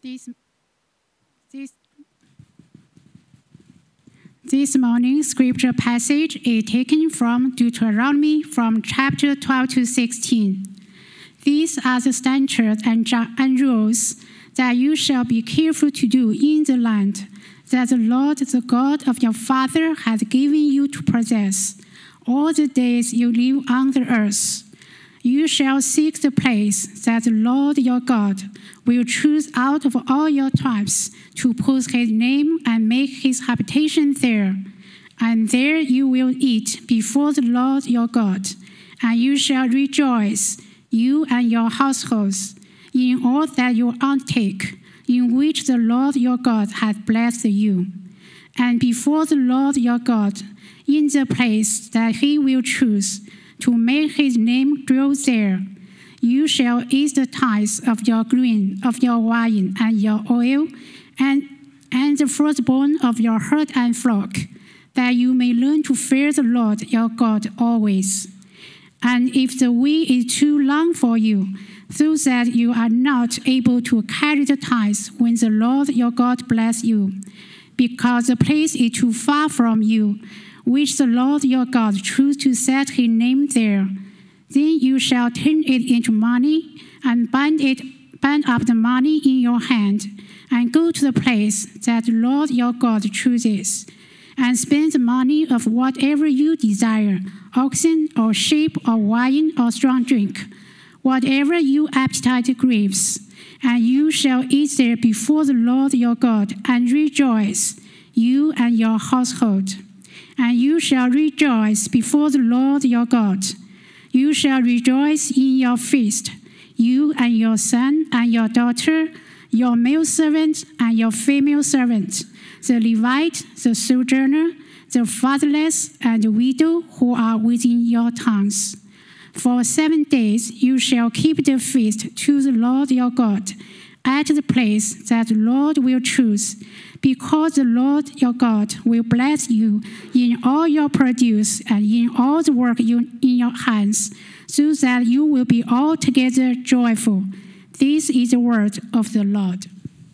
This morning's scripture passage is taken from Deuteronomy from chapter 12 to 16. These are the statutes and rules that you shall be careful to do in the land that the Lord, the God of your father, has given you to possess all the days you live on the earth. You shall seek the place that the Lord your God will choose out of all your tribes to put his name and make his habitation there. And there you will eat before the Lord your God, and you shall rejoice, you and your households, in all that you undertake, in which the Lord your God hath blessed you. And before the Lord your God, in the place that he will choose, to make his name dwell there, you shall eat the tithes of your grain, of your wine, and your oil, and the firstborn of your herd and flock, that you may learn to fear the Lord your God always. And if the way is too long for you, so that you are not able to carry the tithes when the Lord your God bless you, because the place is too far from you, which the Lord your God chose to set his name there, then you shall turn it into money and bind up the money in your hand, and go to the place that the Lord your God chooses, and spend the money of whatever you desire, oxen or sheep or wine or strong drink, whatever your appetite craves. And you shall eat there before the Lord your God, and rejoice, you and your household. And you shall rejoice before the Lord your God. You shall rejoice in your feast, you and your son and your daughter, your male servant and your female servant, the Levite, the sojourner, the fatherless, and the widow who are within your towns. For 7 days you shall keep the feast to the Lord your God at the place that the Lord will choose, because the Lord your God will bless you in all your produce and in all the work in your hands, so that you will be altogether joyful. This is the word of the Lord.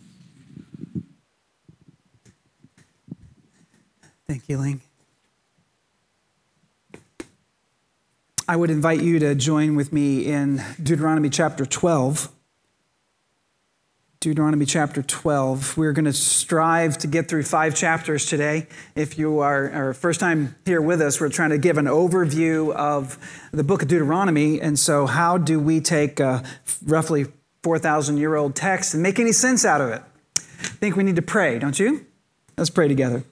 Thank you, Ling. I would invite you to join with me in Deuteronomy chapter 12. Deuteronomy chapter 12. We're going to strive to get through 5 chapters today. If you are first time here with us, we're trying to give an overview of the book of Deuteronomy. And so how do we take a roughly 4,000-year-old text and make any sense out of it? I think we need to pray, don't you? Let's pray together.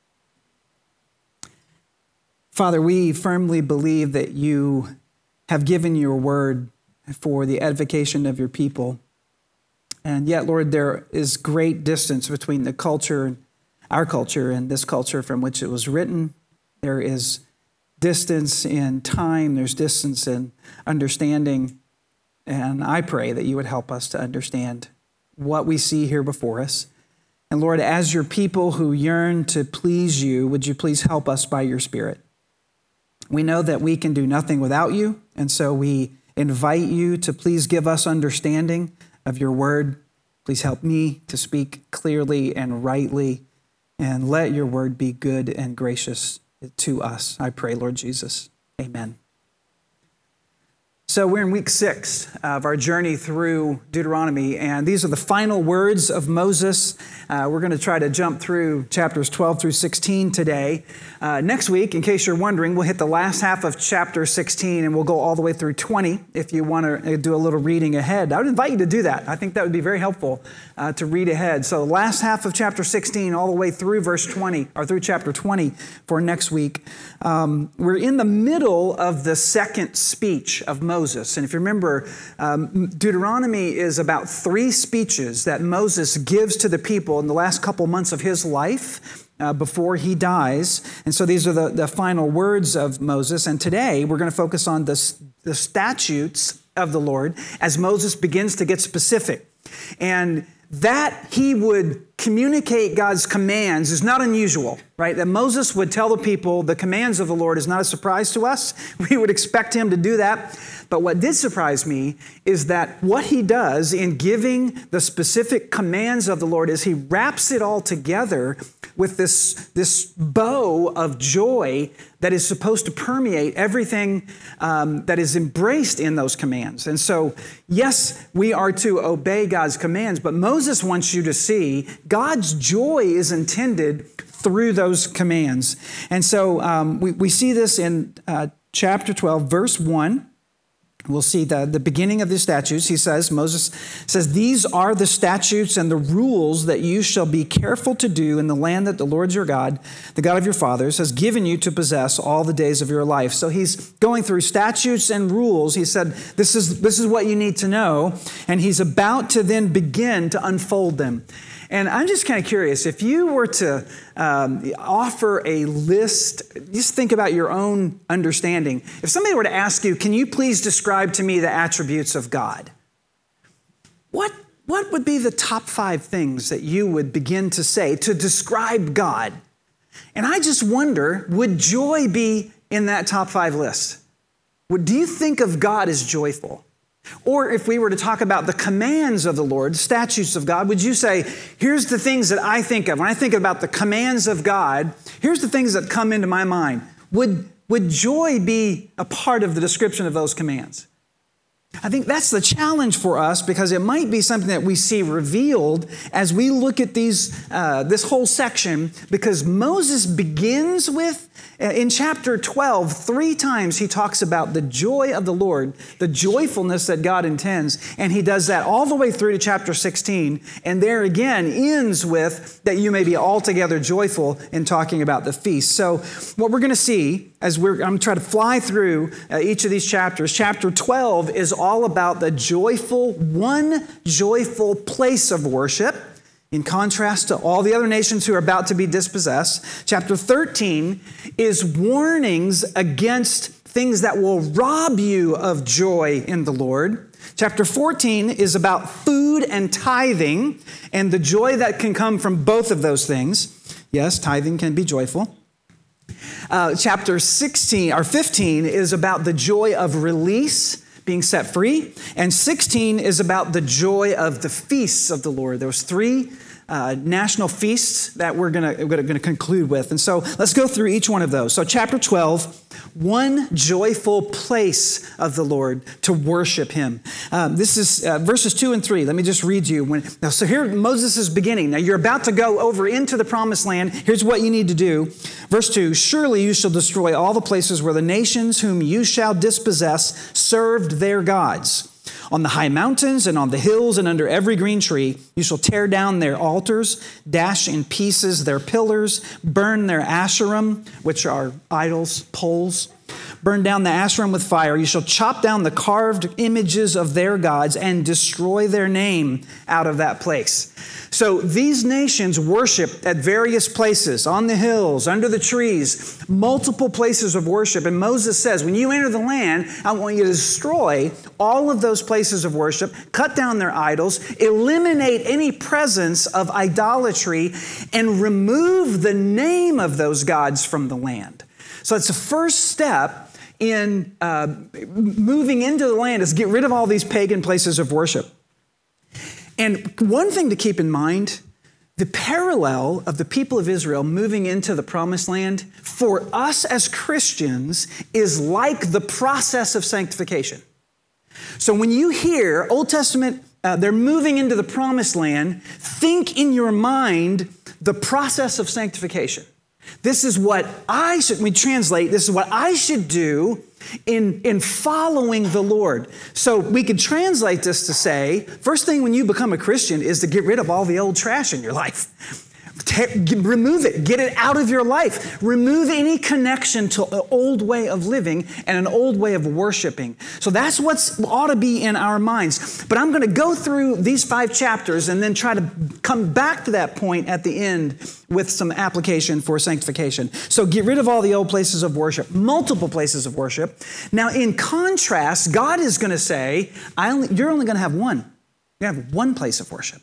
Father, we firmly believe that you have given your word for the edification of your people. And yet, Lord, there is great distance between the culture, our culture, and this culture from which it was written. There is distance in time. There's distance in understanding. And I pray that you would help us to understand what we see here before us. And Lord, as your people who yearn to please you, would you please help us by your Spirit? We know that we can do nothing without you, and so we invite you to please give us understanding of your word. Please help me to speak clearly and rightly, and let your word be good and gracious to us. I pray, Lord Jesus. Amen. So we're in week 6 of our journey through Deuteronomy, and these are the final words of Moses. We're going to try to jump through chapters 12 through 16 today. Next week, in case you're wondering, we'll hit the last half of chapter 16, and we'll go all the way through 20 if you want to do a little reading ahead. I would invite you to do that. I think that would be very helpful to read ahead. So the last half of chapter 16 all the way through verse 20, or through chapter 20 for next week. We're in the middle of the second speech of Moses. And if you remember, Deuteronomy is about 3 speeches that Moses gives to the people in the last couple months of his life before he dies. And so these are the final words of Moses. And today we're going to focus on the statutes of the Lord as Moses begins to get specific. And that he would communicate God's commands is not unusual, right? That Moses would tell the people the commands of the Lord is not a surprise to us. We would expect him to do that. But what did surprise me is that what he does in giving the specific commands of the Lord is he wraps it all together with this bow of joy that is supposed to permeate everything that is embraced in those commands. And so, yes, we are to obey God's commands, but Moses wants you to see God's joy is intended through those commands. And so we see this in chapter 12, verse 1. We'll see the beginning of the statutes. Moses says, these are the statutes and the rules that you shall be careful to do in the land that the Lord your God, the God of your fathers, has given you to possess all the days of your life. So he's going through statutes and rules. He said, this is what you need to know. And he's about to then begin to unfold them. And I'm just kind of curious, if you were to offer a list, just think about your own understanding. If somebody were to ask you, can you please describe to me the attributes of God? What would be the top 5 things that you would begin to say to describe God? And I just wonder, would joy be in that top 5 list? Do you think of God as joyful? Or if we were to talk about the commands of the Lord, statutes of God, would you say, here's the things that I think of. When I think about the commands of God, here's the things that come into my mind. Would joy be a part of the description of those commands? I think that's the challenge for us because it might be something that we see revealed as we look at this whole section, because Moses begins with, in chapter 12, 3 times he talks about the joy of the Lord, the joyfulness that God intends, and he does that all the way through to chapter 16, and there again ends with that you may be altogether joyful in talking about the feast. So what we're going to see as I'm going to try to fly through each of these chapters, chapter 12 is all about one joyful place of worship, in contrast to all the other nations who are about to be dispossessed. Chapter 13 is warnings against things that will rob you of joy in the Lord. Chapter 14 is about food and tithing and the joy that can come from both of those things. Yes, tithing can be joyful. Chapter 15 is about the joy of release, being set free. And 16 is about the joy of the feasts of the Lord. Those 3 national feasts that we're going to conclude with. And so let's go through each one of those. So chapter 12, one joyful place of the Lord to worship him. This is verses 2 and 3. Let me just read you. So here Moses is beginning. Now you're about to go over into the promised land. Here's what you need to do. Verse 2, surely you shall destroy all the places where the nations whom you shall dispossess served their gods. On the high mountains and on the hills and under every green tree, you shall tear down their altars, dash in pieces their pillars, burn their Asherim, which are idols, poles. Burn down the Asherim with fire. You shall chop down the carved images of their gods and destroy their name out of that place. So these nations worship at various places, on the hills, under the trees, multiple places of worship. And Moses says, when you enter the land, I want you to destroy all of those places of worship, cut down their idols, eliminate any presence of idolatry, and remove the name of those gods from the land. So it's the first step in moving into the land is get rid of all these pagan places of worship. And one thing to keep in mind, the parallel of the people of Israel moving into the promised land for us as Christians is like the process of sanctification. So when you hear Old Testament, they're moving into the promised land, think in your mind the process of sanctification. This is what this is what I should do in following the Lord. So we could translate this to say, first thing when you become a Christian is to get rid of all the old trash in your life. Remove it. Get it out of your life. Remove any connection to an old way of living and an old way of worshiping. So that's what ought to be in our minds. But I'm going to go through these 5 chapters and then try to come back to that point at the end with some application for sanctification. So get rid of all the old places of worship, multiple places of worship. Now, in contrast, God is going to say, you're only going to have one. You have one place of worship.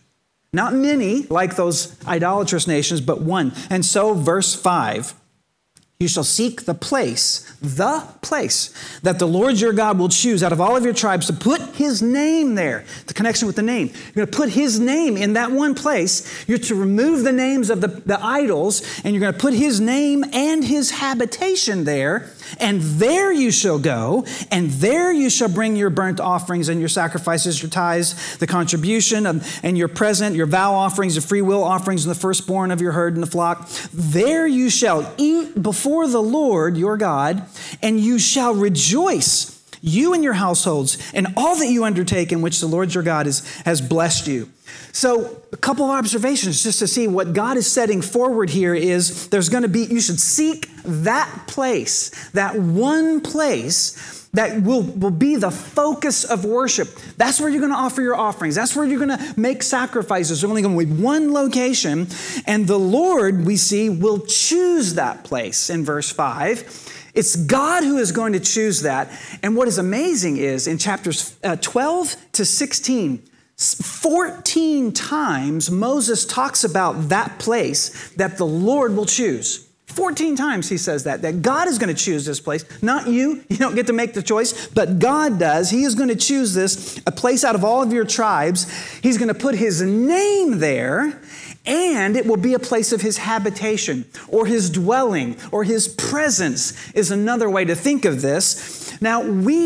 Not many, like those idolatrous nations, but one. And so, verse 5, you shall seek the place that the Lord your God will choose out of all of your tribes to put his name there. The connection with the name. You're going to put his name in that one place. You're to remove the names of the idols, and you're going to put his name and his habitation there. And there you shall go, and there you shall bring your burnt offerings and your sacrifices, your tithes, the contribution, and your present, your vow offerings, your free will offerings, and the firstborn of your herd and the flock. There you shall eat before the Lord your God, and you shall rejoice, you and your households, and all that you undertake in which the Lord your God has blessed you. So a couple of observations just to see what God is setting forward here is you should seek that place, that one place that will be the focus of worship. That's where you're going to offer your offerings. That's where you're going to make sacrifices. There's only going to be one location, and the Lord, we see, will choose that place in verse 5. It's God who is going to choose that. And what is amazing is in chapters 12 to 16, 14 times Moses talks about that place that the Lord will choose. 14 times he says that God is going to choose this place. Not you. You don't get to make the choice, but God does. He is going to choose this, a place out of all of your tribes. He's going to put his name there, and it will be a place of his habitation or his dwelling or his presence is another way to think of this. Now,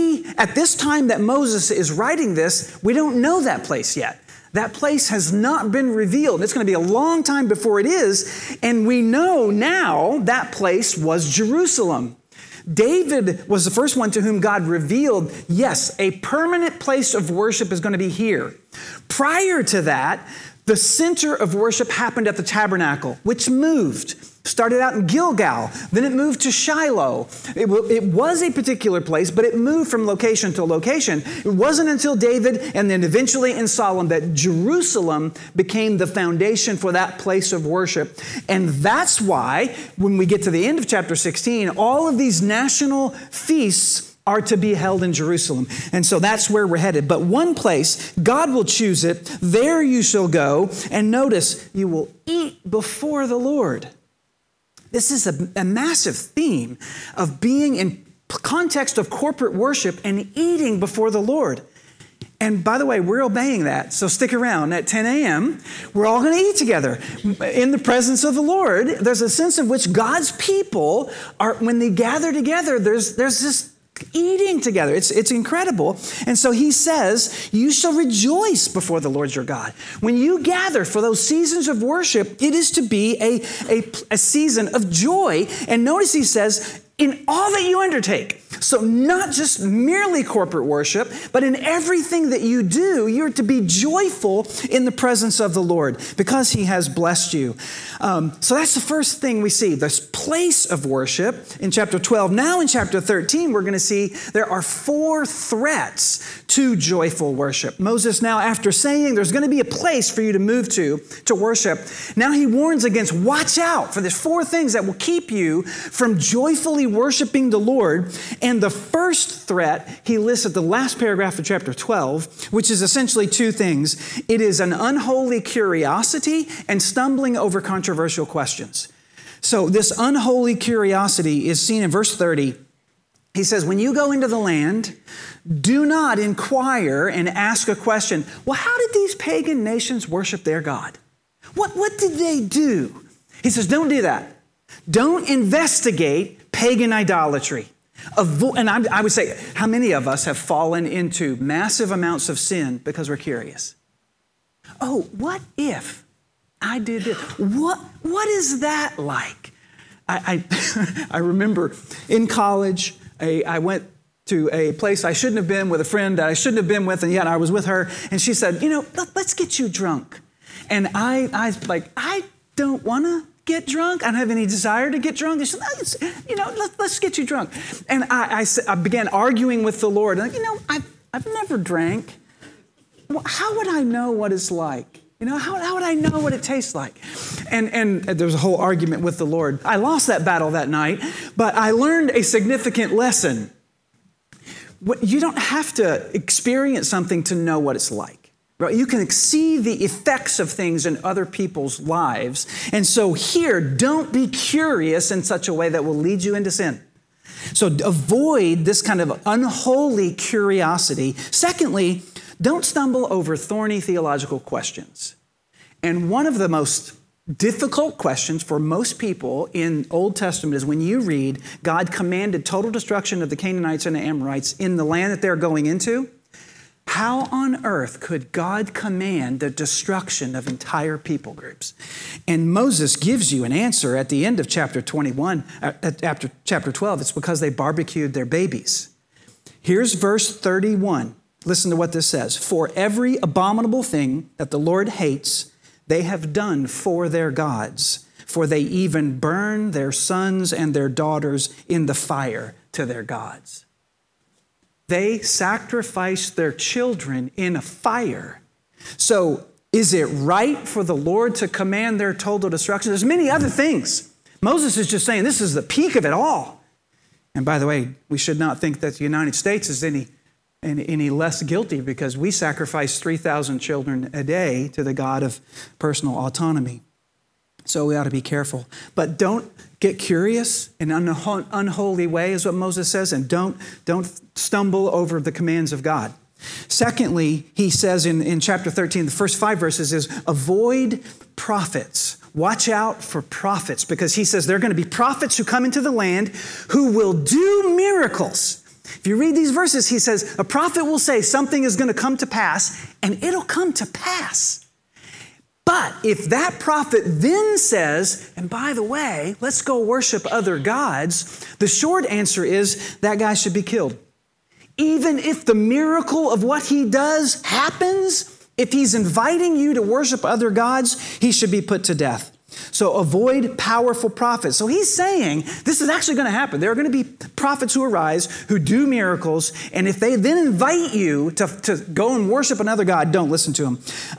at this time that Moses is writing this, we don't know that place yet. That place has not been revealed. It's going to be a long time before it is. And we know now that place was Jerusalem. David was the first one to whom God revealed, yes, a permanent place of worship is going to be here. Prior to that, the center of worship happened at the tabernacle, which moved. Started out in Gilgal, then it moved to Shiloh. It was a particular place, but it moved from location to location. It wasn't until David and then eventually in Solomon that Jerusalem became the foundation for that place of worship. And that's why when we get to the end of chapter 16, all of these national feasts are to be held in Jerusalem. And so that's where we're headed. But one place, God will choose it. There you shall go. And notice, you will eat before the Lord. This is a massive theme of being in context of corporate worship and eating before the Lord. And by the way, we're obeying that. So stick around. At 10 a.m., we're all going to eat together in the presence of the Lord. There's a sense in which God's people are, when they gather together, there's this eating together. It's incredible. And so he says, you shall rejoice before the Lord your God. When you gather for those seasons of worship, it is to be a season of joy. And notice he says, in all that you undertake. So not just merely corporate worship, but in everything that you do, you're to be joyful in the presence of the Lord because he has blessed you. So that's the first thing we see, this place of worship in chapter 12. Now in chapter 13, we're going to see there are 4 threats to joyful worship. Moses now, after saying there's going to be a place for you to move to worship, now he warns against watch out for these 4 things that will keep you from joyfully worshiping the Lord. And the first threat he lists at the last paragraph of chapter 12, which is essentially 2 things. It is an unholy curiosity and stumbling over controversial questions. So this unholy curiosity is seen in verse 30. He says, when you go into the land, do not inquire and ask a question. Well, how did these pagan nations worship their God? What did they do? He says, don't do that. Don't investigate pagan idolatry. And I would say, how many of us have fallen into massive amounts of sin because we're curious? Oh, what if I did this? What is that like? I remember in college, I went to a place I shouldn't have been with a friend that I shouldn't have been with, and yet I was with her, and she said, let's get you drunk. And I was like, I don't want to get drunk. I don't have any desire to get drunk. She said, let's get you drunk. And I began arguing with the Lord. Like, I've never drank. Well, how would I know what it's like? How would I know what it tastes like? And there was a whole argument with the Lord. I lost that battle that night, but I learned a significant lesson. You don't have to experience something to know what it's like. Right? You can see the effects of things in other people's lives. And so here, don't be curious in such a way that will lead you into sin. So avoid this kind of unholy curiosity. Secondly, don't stumble over thorny theological questions. And one of the most difficult questions for most people in Old Testament is when you read God commanded total destruction of the Canaanites and the Amorites in the land that they're going into. How on earth could God command the destruction of entire people groups? And Moses gives you an answer at the end of chapter 21, after chapter 12. It's because they barbecued their babies. Here's verse 31. Listen to what this says. For every abominable thing that the Lord hates, they have done for their gods, for they even burn their sons and their daughters in the fire to their gods. They sacrificed their children in a fire. So is it right for the Lord to command their total destruction? There's many other things. Moses is just saying this is the peak of it all. And by the way, we should not think that the United States is any less guilty because we sacrifice 3,000 children a day to the God of personal autonomy. So we ought to be careful. But don't get curious in an unholy way is what Moses says, and don't stumble over the commands of God. Secondly, he says in chapter 13, the first 5 verses is avoid prophets. Watch out for prophets, because he says there are going to be prophets who come into the land who will do miracles. If you read these verses, he says a prophet will say something is going to come to pass, and it'll come to pass. But if that prophet then says, and by the way, let's go worship other gods, the short answer is that guy should be killed. Even if the miracle of what he does happens, if he's inviting you to worship other gods, he should be put to death. So avoid powerful prophets. So he's saying this is actually going to happen. There are going to be prophets who arise who do miracles. And if they then invite you to go and worship another god, don't listen to them.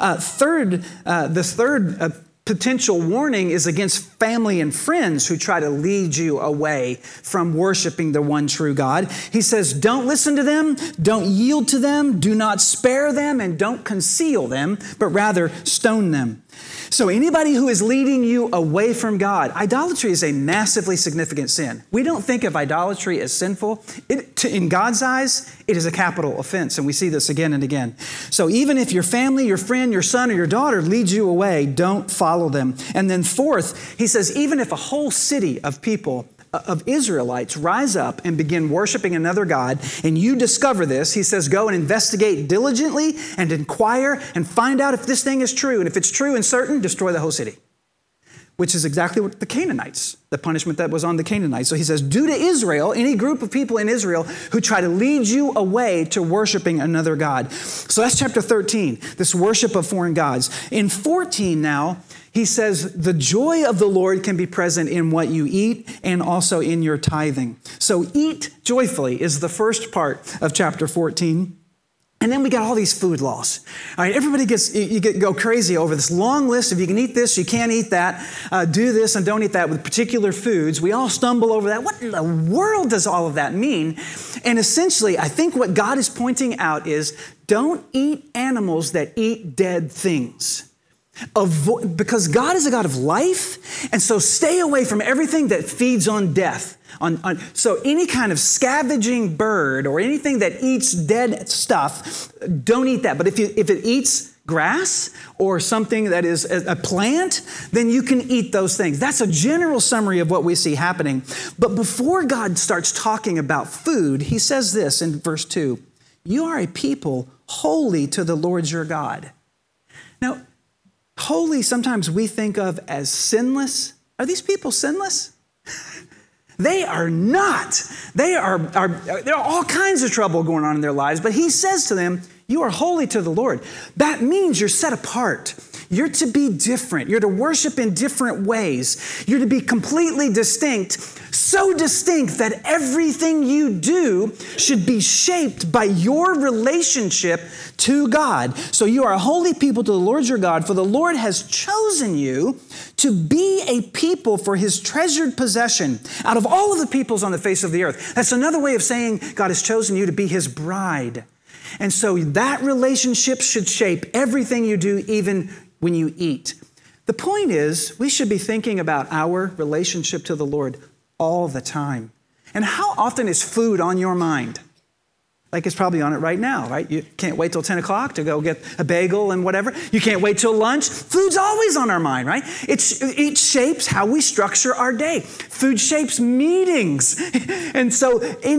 The third potential warning is against family and friends who try to lead you away from worshiping the one true God. He says, don't listen to them, don't yield to them, do not spare them, and don't conceal them, but rather stone them. So anybody who is leading you away from God, idolatry is a massively significant sin. We don't think of idolatry as sinful. In God's eyes, it is a capital offense, and we see this again and again. So even if your family, your friend, your son, or your daughter leads you away, don't follow them. And then fourth, he says, even if a whole city of people, of Israelites rise up and begin worshiping another god, and you discover this, he says, go and investigate diligently and inquire and find out if this thing is true. And if it's true and certain, destroy the whole city, which is exactly what the Canaanites, the punishment that was on the Canaanites. So he says, do to Israel, any group of people in Israel who try to lead you away to worshiping another god. So that's chapter 13, this worship of foreign gods. In 14 now, he says, the joy of the Lord can be present in what you eat and also in your tithing. So eat joyfully is the first part of chapter 14. And then we got all these food laws. All right, everybody go crazy over this long list of you can eat this, you can't eat that, do this and don't eat that with particular foods. We all stumble over that. What in the world does all of that mean? And essentially, I think what God is pointing out is don't eat animals that eat dead things. Because God is a God of life, and so stay away from everything that feeds on death. So any kind of scavenging bird or anything that eats dead stuff, don't eat that. But if it eats grass or something that is a plant, then you can eat those things. That's a general summary of what we see happening. But before God starts talking about food, he says this in verse 2, you are a people holy to the Lord your God. Now, holy sometimes we think of as sinless. Are these people sinless? They are not. There are all kinds of trouble going on in their lives, but he says to them, you are holy to the Lord. That means you're set apart. You're to be different. You're to worship in different ways. You're to be completely distinct, so distinct that everything you do should be shaped by your relationship to God. So you are a holy people to the Lord your God, for the Lord has chosen you to be a people for his treasured possession out of all of the peoples on the face of the earth. That's another way of saying God has chosen you to be his bride. And so that relationship should shape everything you do, even when you eat. The point is, we should be thinking about our relationship to the Lord all the time. And how often is food on your mind? Like it's probably on it right now, right? You can't wait till 10 o'clock to go get a bagel and whatever. You can't wait till lunch. Food's always on our mind, right? It shapes how we structure our day. Food shapes meetings. And so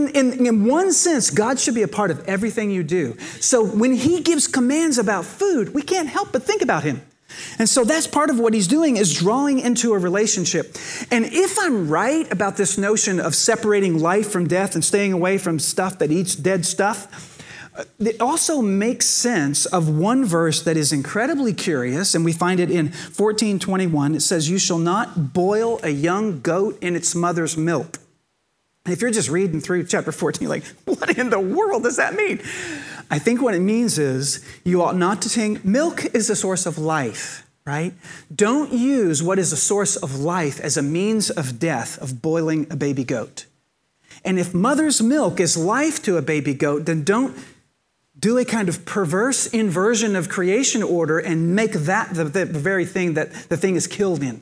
in one sense, God should be a part of everything you do. So when he gives commands about food, we can't help but think about him. And so that's part of what he's doing, is drawing into a relationship. And if I'm right about this notion of separating life from death and staying away from stuff that eats dead stuff, it also makes sense of one verse that is incredibly curious, and we find it in 14:21. It says, "You shall not boil a young goat in its mother's milk." And if you're just reading through chapter 14, you're like, what in the world does that mean? I think what it means is you ought not to think milk is a source of life, right? Don't use what is a source of life as a means of death, of boiling a baby goat. And if mother's milk is life to a baby goat, then don't do a kind of perverse inversion of creation order and make that the very thing that the thing is killed in.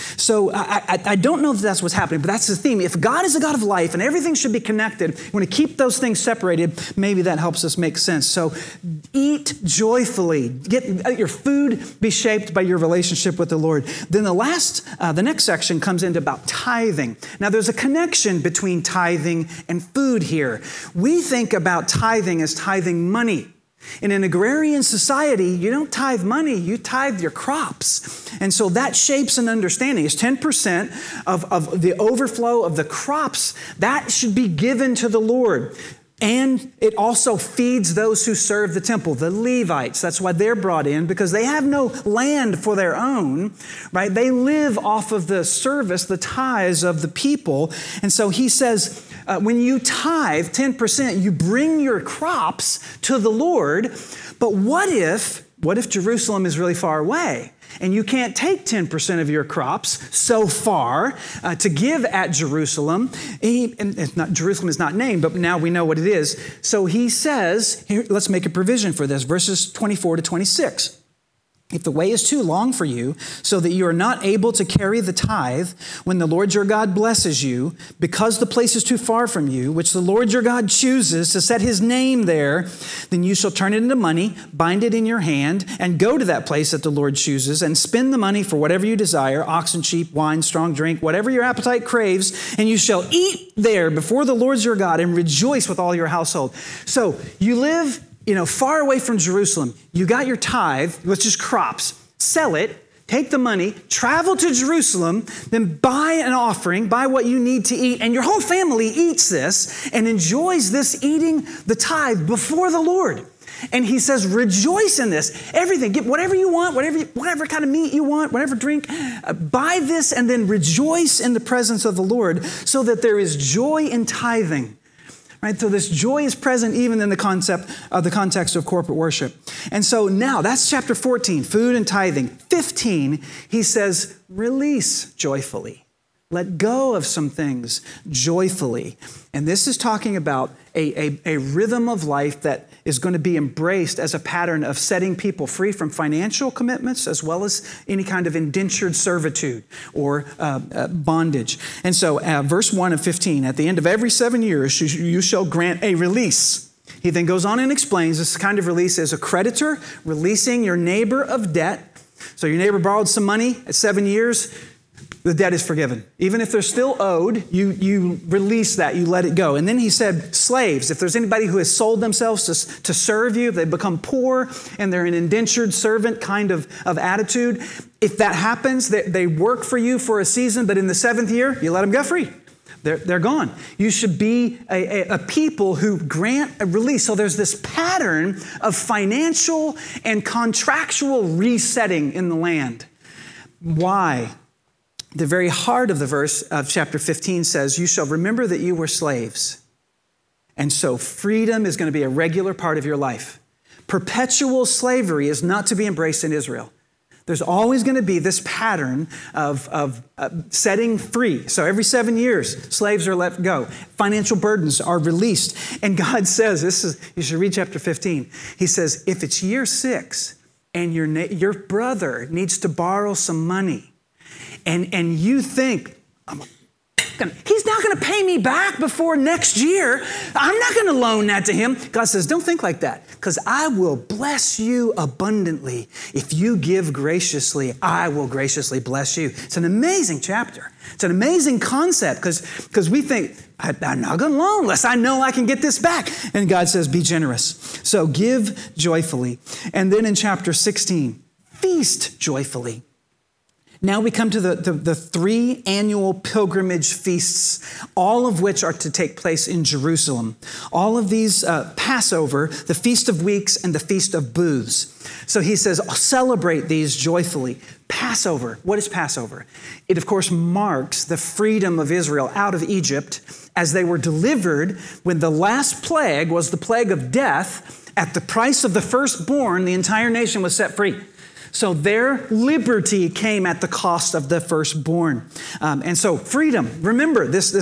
So I don't know if that's what's happening, but that's the theme. If God is a God of life and everything should be connected, we want to keep those things separated. Maybe that helps us make sense. So eat joyfully. Let your food be shaped by your relationship with the Lord. Then the next section comes into about tithing. Now there's a connection between tithing and food here. We think about tithing as tithing money. In an agrarian society, you don't tithe money, you tithe your crops. And so that shapes an understanding. It's 10% of the overflow of the crops. That should be given to the Lord. And it also feeds those who serve the temple, the Levites. That's why they're brought in, because they have no land for their own, right? They live off of the service, the tithes of the people. And so he says, when you tithe 10%, you bring your crops to the Lord. But what if Jerusalem is really far away and you can't take 10% of your crops so far to give at Jerusalem? Jerusalem is not named, but now we know what it is. So he says, here, let's make a provision for this, verses 24 to 26. If the way is too long for you, so that you are not able to carry the tithe when the Lord your God blesses you, because the place is too far from you, which the Lord your God chooses to set his name there, then you shall turn it into money, bind it in your hand, and go to that place that the Lord chooses, and spend the money for whatever you desire, oxen, sheep, wine, strong drink, whatever your appetite craves, and you shall eat there before the Lord your God and rejoice with all your household. So you live far away from Jerusalem. You got your tithe, which is crops. Sell it, take the money, travel to Jerusalem, then buy an offering, buy what you need to eat, and your whole family eats this and enjoys this eating the tithe before the Lord. And he says, rejoice in this. Everything, get whatever you want, whatever kind of meat you want, whatever drink, buy this and then rejoice in the presence of the Lord, so that there is joy in tithing. Right? So this joy is present even in the context of corporate worship. And so now that's chapter 14, food and tithing. 15, he says, release joyfully. Let go of some things joyfully. And this is talking about a rhythm of life that is going to be embraced as a pattern of setting people free from financial commitments, as well as any kind of indentured servitude or bondage. And so verse 1 of 15, at the end of every 7 years, you shall grant a release. He then goes on and explains this kind of release is a creditor releasing your neighbor of debt. So your neighbor borrowed some money at 7 years, the debt is forgiven. Even if they're still owed, you release that, you let it go. And then he said, slaves, if there's anybody who has sold themselves to serve you, they become poor and they're an indentured servant kind of attitude. If that happens, they work for you for a season, but in the 7th year, you let them go free. They're gone. You should be a people who grant a release. So there's this pattern of financial and contractual resetting in the land. Why? The very heart of the verse of chapter 15 says, you shall remember that you were slaves. And so freedom is going to be a regular part of your life. Perpetual slavery is not to be embraced in Israel. There's always going to be this pattern of setting free. So every 7 years, slaves are let go. Financial burdens are released. And God says, you should read chapter 15. He says, if it's year 6 and your brother needs to borrow some money and you think, he's not going to pay me back before next year. I'm not going to loan that to him. God says, don't think like that, because I will bless you abundantly. If you give graciously, I will graciously bless you. It's an amazing chapter. It's an amazing concept because we think, I'm not going to loan unless I know I can get this back. And God says, be generous. So give joyfully. And then in chapter 16, feast joyfully. Now we come to the 3 annual pilgrimage feasts, all of which are to take place in Jerusalem. All of these, Passover, the Feast of Weeks, and the Feast of Booths. So he says, celebrate these joyfully. Passover, what is Passover? It, of course, marks the freedom of Israel out of Egypt as they were delivered when the last plague was the plague of death. At the price of the firstborn, the entire nation was set free. So their liberty came at the cost of the firstborn. And so freedom, remember this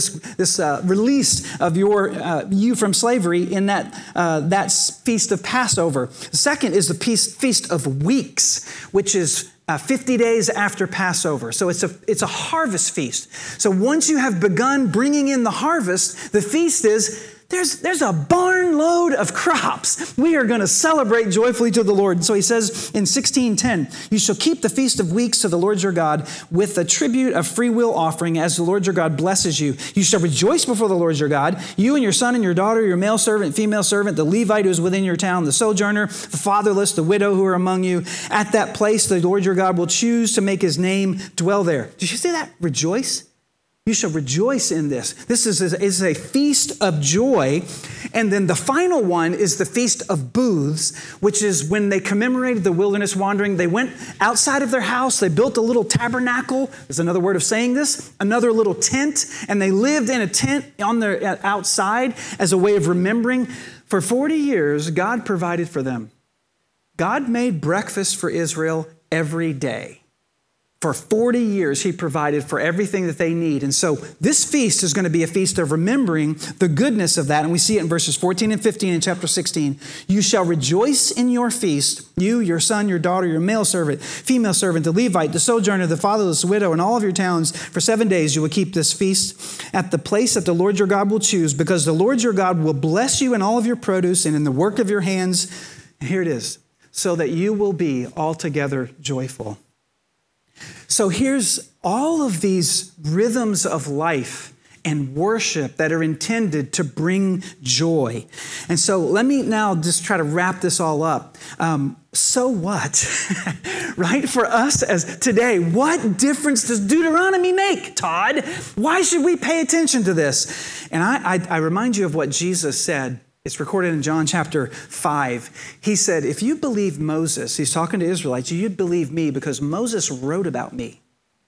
release of you from slavery in that feast of Passover. The second is the Feast of Weeks, which is 50 days after Passover. So it's a harvest feast. So once you have begun bringing in the harvest, the feast is, there's a barn load of crops. We are going to celebrate joyfully to the Lord. And so he says in 16:10, you shall keep the Feast of Weeks to the Lord your God with a tribute of free will offering as the Lord your God blesses you. You shall rejoice before the Lord your God, you and your son and your daughter, your male servant, female servant, the Levite who is within your town, the sojourner, the fatherless, the widow who are among you. At that place, the Lord your God will choose to make his name dwell there. Did you see that? Rejoice. You shall rejoice in this. This is a feast of joy. And then the final one is the Feast of Booths, which is when they commemorated the wilderness wandering. They went outside of their house. They built a little tabernacle. There's another word of saying this. Another little tent. And they lived in a tent on their outside as a way of remembering. For 40 years, God provided for them. God made breakfast for Israel every day. For 40 years, he provided for everything that they need. And so this feast is going to be a feast of remembering the goodness of that. And we see it in verses 14 and 15 in chapter 16. You shall rejoice in your feast, you, your son, your daughter, your male servant, female servant, the Levite, the sojourner, the fatherless, widow, and all of your towns. For 7 days you will keep this feast at the place that the Lord your God will choose, because the Lord your God will bless you in all of your produce and in the work of your hands. And here it is, so that you will be altogether joyful. So here's all of these rhythms of life and worship that are intended to bring joy. And so let me now just try to wrap this all up. So what, right? For us as today, what difference does Deuteronomy make, Todd? Why should we pay attention to this? And I remind you of what Jesus said. It's recorded in John chapter 5. He said, if you believe Moses, he's talking to Israelites, you'd believe me because Moses wrote about me.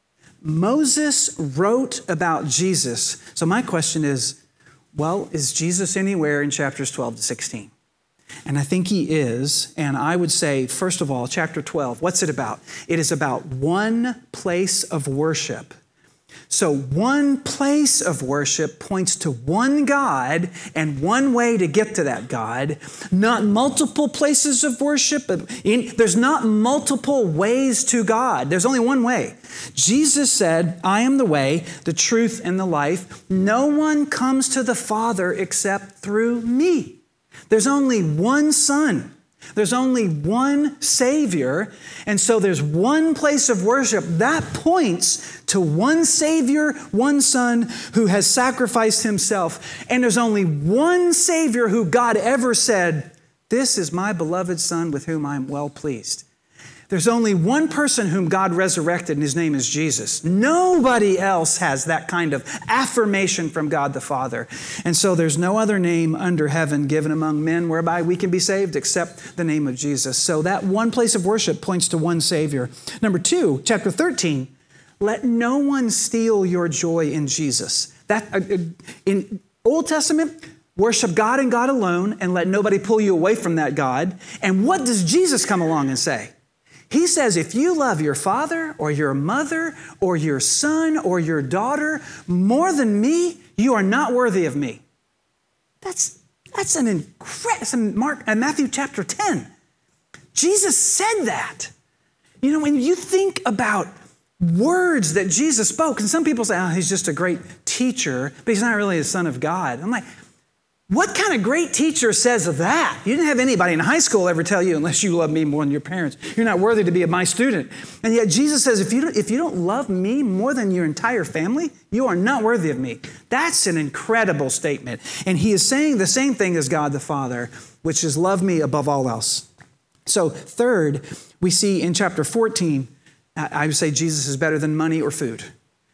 Moses wrote about Jesus. So my question is, well, is Jesus anywhere in chapters 12 to 16? And I think he is. And I would say, first of all, chapter 12, what's it about? It is about one place of worship. So one place of worship points to one God and one way to get to that God, not multiple places of worship. There's not multiple ways to God. There's only one way. Jesus said, I am the way, the truth, and the life. No one comes to the Father except through me. There's only one Son. There's only one Savior, and so there's one place of worship that points to one Savior, one Son who has sacrificed himself, and there's only one Savior who God ever said, this is my beloved Son with whom I am well pleased. There's only one person whom God resurrected, and his name is Jesus. Nobody else has that kind of affirmation from God the Father. And so there's no other name under heaven given among men whereby we can be saved except the name of Jesus. So that one place of worship points to one Savior. Number 2, chapter 13, let no one steal your joy in Jesus. That in Old Testament, worship God and God alone and let nobody pull you away from that God. And what does Jesus come along and say? He says, if you love your father or your mother or your son or your daughter more than me, you are not worthy of me. That's an incredible, Matthew chapter 10. Jesus said that. You know, when you think about words that Jesus spoke, and some people say, oh, he's just a great teacher, but he's not really the Son of God. I'm like, what kind of great teacher says that? You didn't have anybody in high school ever tell you, unless you love me more than your parents, you're not worthy to be my student. And yet Jesus says, if you don't love me more than your entire family, you are not worthy of me. That's an incredible statement. And he is saying the same thing as God the Father, which is love me above all else. So third, we see in chapter 14, I would say Jesus is better than money or food.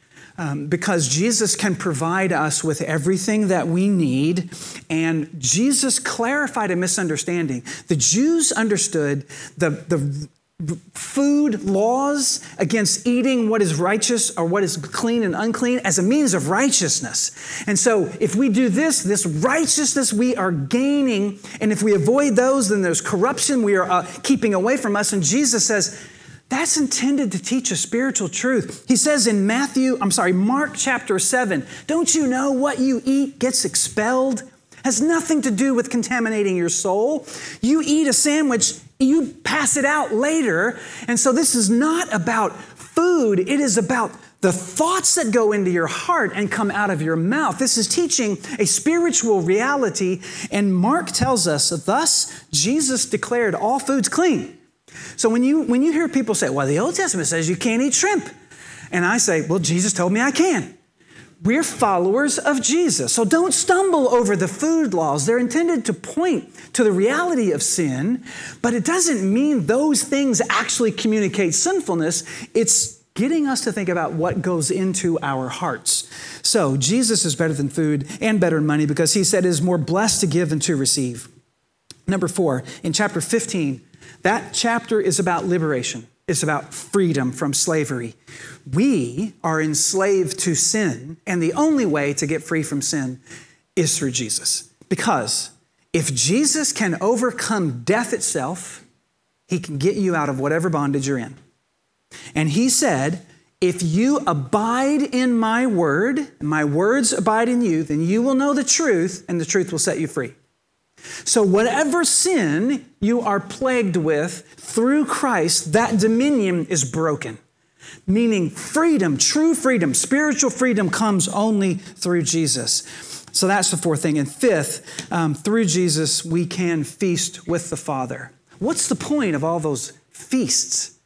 Because Jesus can provide us with everything that we need. And Jesus clarified a misunderstanding. The Jews understood the food laws against eating what is righteous or what is clean and unclean as a means of righteousness. And so if we do this righteousness we are gaining. And if we avoid those, then there's corruption we are keeping away from us. And Jesus says, that's intended to teach a spiritual truth. He says in Mark chapter 7, don't you know what you eat gets expelled? Has nothing to do with contaminating your soul. You eat a sandwich, you pass it out later. And so this is not about food. It is about the thoughts that go into your heart and come out of your mouth. This is teaching a spiritual reality. And Mark tells us, thus Jesus declared all foods clean. So when you hear people say, well, the Old Testament says you can't eat shrimp. And I say, well, Jesus told me I can. We're followers of Jesus. So don't stumble over the food laws. They're intended to point to the reality of sin, but it doesn't mean those things actually communicate sinfulness. It's getting us to think about what goes into our hearts. So Jesus is better than food and better than money because he said it is more blessed to give than to receive. Number 4, in chapter 15, that chapter is about liberation. It's about freedom from slavery. We are enslaved to sin, and the only way to get free from sin is through Jesus. Because if Jesus can overcome death itself, he can get you out of whatever bondage you're in. And he said, if you abide in my word, and my words abide in you, then you will know the truth, and the truth will set you free. So whatever sin you are plagued with through Christ, that dominion is broken. Meaning freedom, true freedom, spiritual freedom comes only through Jesus. So that's the fourth thing. And fifth, through Jesus, we can feast with the Father. What's the point of all those feasts?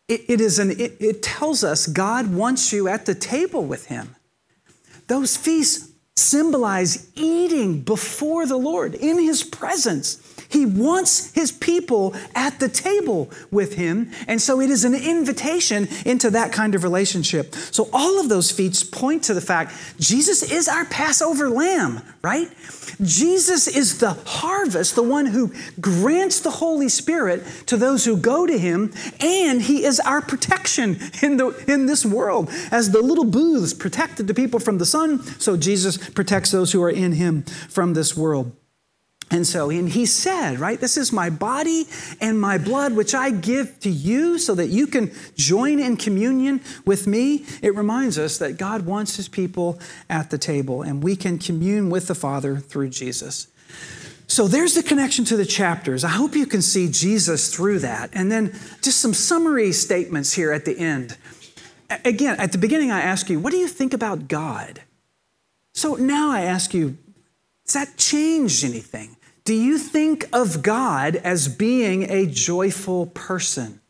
It tells us God wants you at the table with him. Those feasts symbolize eating before the Lord in his presence. He wants his people at the table with him. And so it is an invitation into that kind of relationship. So all of those feasts point to the fact Jesus is our Passover lamb, right? Jesus is the harvest, the one who grants the Holy Spirit to those who go to him. And he is our protection in this world. As the little booths protected the people from the sun, so Jesus protects those who are in him from this world. And he said, right, this is my body and my blood, which I give to you so that you can join in communion with me. It reminds us that God wants his people at the table, and we can commune with the Father through Jesus. So there's the connection to the chapters. I hope you can see Jesus through that. And then just some summary statements here at the end. Again, at the beginning, I asked you, what do you think about God? So now I ask you, does that change anything? Do you think of God as being a joyful person?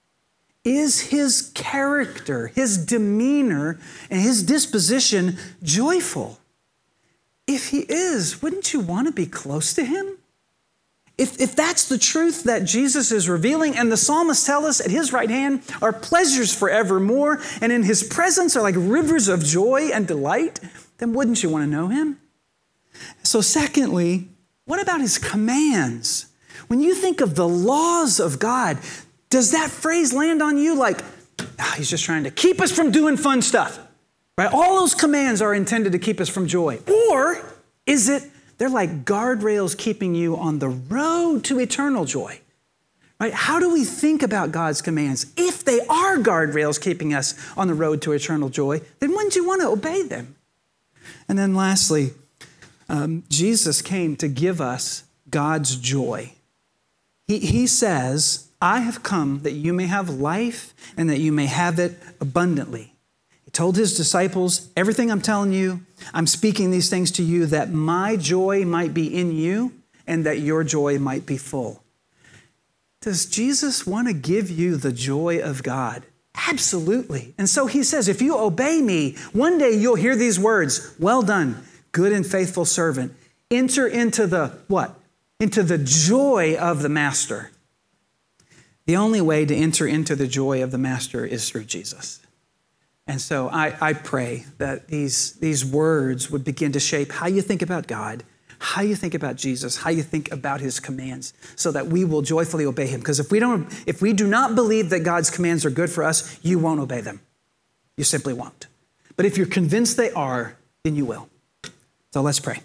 Is his character, his demeanor, and his disposition joyful? If he is, wouldn't you want to be close to him? If that's the truth that Jesus is revealing, and the psalmists tell us at his right hand are pleasures forevermore, and in his presence are like rivers of joy and delight, then wouldn't you want to know him? So secondly, what about his commands? When you think of the laws of God, does that phrase land on you like, he's just trying to keep us from doing fun stuff, right? All those commands are intended to keep us from joy. Or is it, they're like guardrails keeping you on the road to eternal joy, right? How do we think about God's commands? If they are guardrails keeping us on the road to eternal joy, then wouldn't you want to obey them? And then lastly, Jesus came to give us God's joy. He says, I have come that you may have life and that you may have it abundantly. He told his disciples, everything I'm telling you, I'm speaking these things to you that my joy might be in you and that your joy might be full. Does Jesus want to give you the joy of God? Absolutely. And so he says, if you obey me, one day you'll hear these words, well done, good and faithful servant. Enter into the what? Into the joy of the master. The only way to enter into the joy of the master is through Jesus. And so I pray that these words would begin to shape how you think about God, how you think about Jesus, how you think about his commands, so that we will joyfully obey him. Because if we do not believe that God's commands are good for us, you won't obey them. You simply won't. But if you're convinced they are, then you will. So let's pray.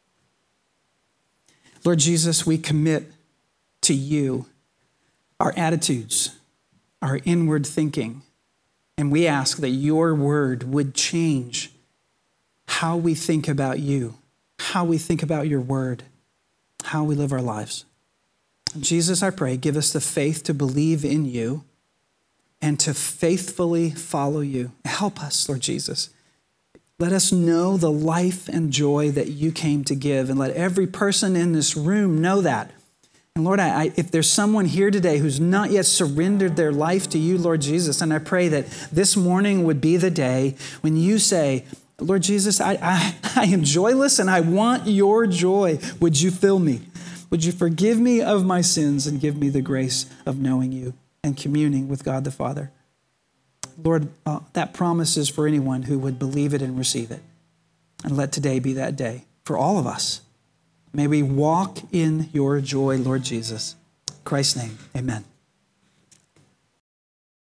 Lord Jesus, we commit to you our attitudes, our inward thinking, and we ask that your word would change how we think about you, how we think about your word, how we live our lives. And Jesus, I pray, give us the faith to believe in you and to faithfully follow you. Help us, Lord Jesus. Let us know the life and joy that you came to give, and let every person in this room know that. And Lord, if there's someone here today who's not yet surrendered their life to you, Lord Jesus, and I pray that this morning would be the day when you say, Lord Jesus, I am joyless and I want your joy. Would you fill me? Would you forgive me of my sins and give me the grace of knowing you and communing with God the Father? Lord, that promise is for anyone who would believe it and receive it. And let today be that day for all of us. May we walk in your joy, Lord Jesus. In Christ's name, amen.